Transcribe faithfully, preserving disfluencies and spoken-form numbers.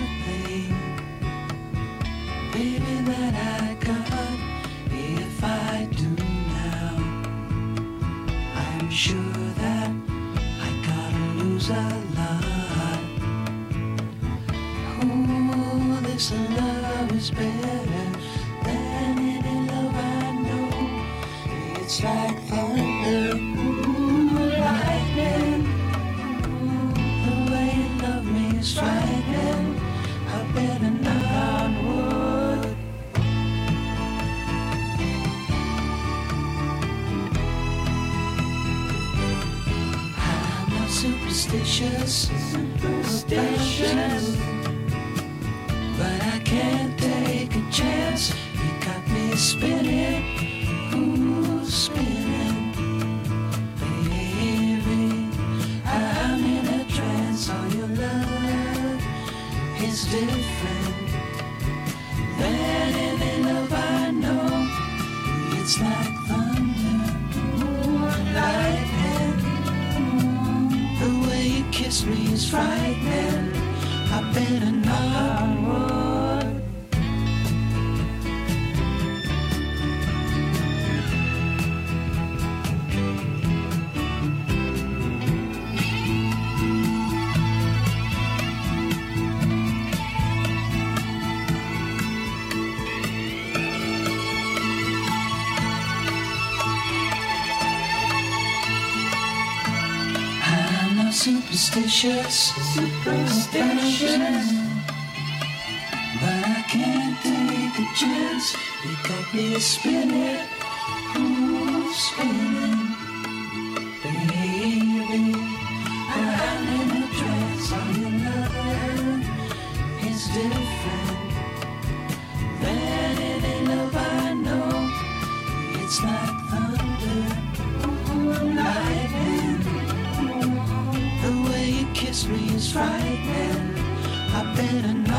thing, baby, that I got. If I do now, I'm sure that I gotta lose a lot. Oh, this love is better than any love I know. It's like thunder, ooh, lightning. The way you love me is frightening. I better not would. I'm not superstitious, superstitious, but I can't take a chance. You got me spinning, ooh, spinning. Baby, I'm in a trance. All your love is different than any love I know. It's like thunder, ooh, lightning. The way you kiss me is frightening. I better not would. I'm not superstitious, superstitious, but I can't take a chance. You got me spinning, ooh, spinning. Baby, I'm in a trance. All your love is different than any love I know. It's like thunder, ooh, lightning. The way you kiss me is frightening. I better not.